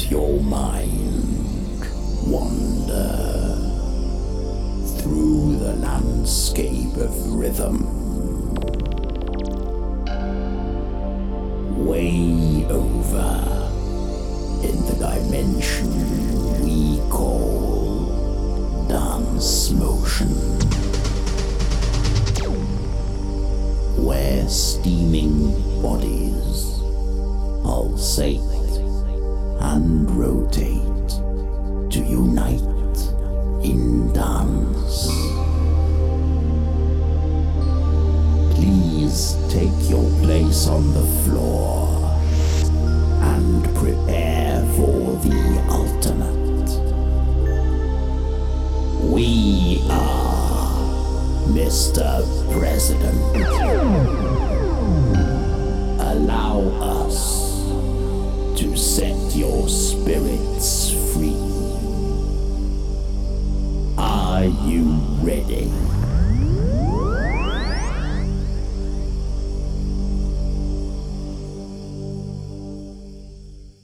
Let your mind wander through the landscape of rhythm, way over in the dimension we call dance motion, where steaming bodies pulsate and rotate to unite in dance. Please take your place on the floor and prepare for the ultimate. We are Mr. President. Allow us to set your spirits free. Are you ready?